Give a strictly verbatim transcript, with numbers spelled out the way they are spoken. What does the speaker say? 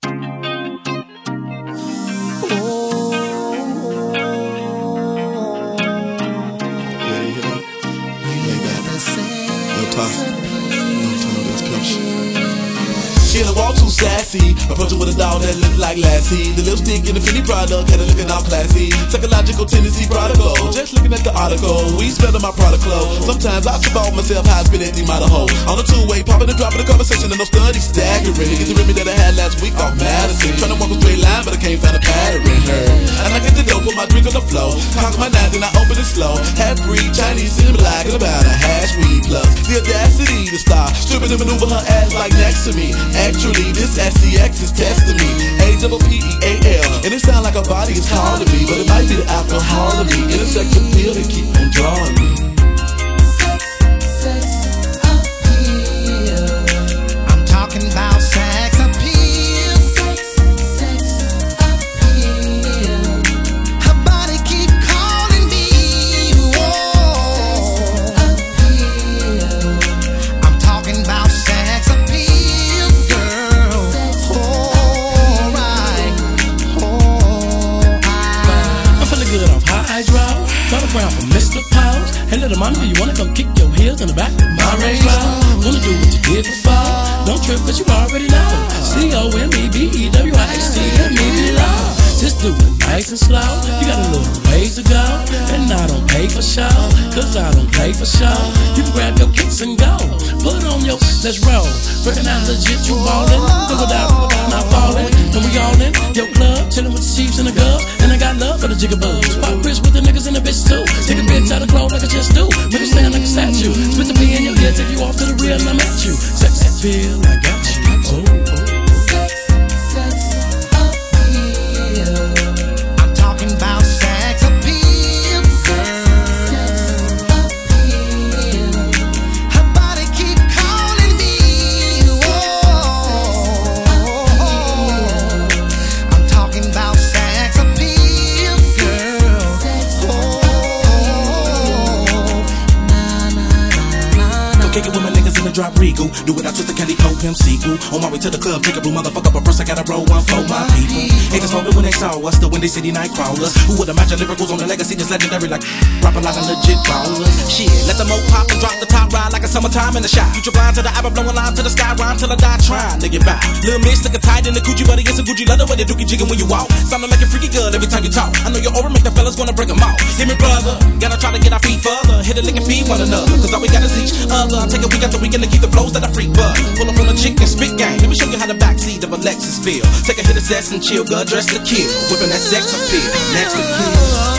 She in a walk too sassy, approaching with a dog that looked like Lassie. The lipstick in the Fendi product had her looking all classy. Psychological tendency prodigal, just looking at the article. We spell on my product clothes. Sometimes I trip on myself how I spit at the mother hole. On the two-way, popping and dropping the conversation and no study staggering. Get the rhythm that I had last week off Madison. Trying to walk a straight line, but I can't find a pattern in her. And I get the dope, put my drink on the floor. Conquer my nines and I open it slow. Half-breed, Chinese, cinema like and about a hash weed plus. The audacity to start stripping and maneuver her ass like next to me. Actually, this S C X is testing me. A double P E A L. And it sound like her body is calling me, but it might be the alcohol of me. In a sex appeal that keep on drawing me. Sex, sex appeal. I'm talking about sex appeal. Sex, sex appeal. Her body keep calling me. Whoa. Appeal. I'm talking about sex appeal. Around for Mister Pose. Hey little mama, do you wanna come kick your heels in the back of my Range Rover? Wanna do what you did before? Don't trip, cause you already know. C O M E B E W I X T M E below. Just do it nice and slow. You got a little ways to go. And I don't pay for show, cause I don't play for show. You can grab your kicks and go. Put on your, let's roll. Working out legit, you ballin'. Go down, not fallin'. And we all in your club, chillin' with the Chiefs and the Gubs. And I got love for the jiggaboos. Pop Chris with the niggas and the bitch too. Take a bitch out of clothes like I just do. Make her stand like a statue. Spit the P in your ear, take you off to the real and I'm at you. Sex appeal, I got you. Oh, oh. Sex, sex appeal. I'm talking about sex appeal, girl. Sex appeal. Her body keep calling me. Whoa. I'm talking about sex appeal, girl. Kick it with my niggas in the drop regal. Do it out with the Kelly Pope Pimp sequel. On my way to the club, take a room, motherfucker. But first I gotta roll one for my people. Haters folded when they saw us, the Windy City night crawlers. Who would imagine lyricals on the legacy just legendary like rapping like a legit ballers. Shit, let the mo pop and drop the top ride like a summertime in the shop. Future blind to the album, blowing line to the sky, rhyme till I die trying to get by. Little miss looking tight in the coochie, buddy, it's a Gucci leather with the dookie jigging when you walk. Sounding like a freaky good every time you talk. I know your aura make the fellas wanna bring them out. Hear me, brother, gotta try to get our feet further. Hit a lick and feed one another, cause all we got is each other. I take a week after weekend to keep the flows that I freak bud. Pull up on a chick and spit gang. Let me show you how the backseat of a Lexus feel. Take a hit of zest and chill, gut dressed to kill. Whipping that sex appeal, next to kill.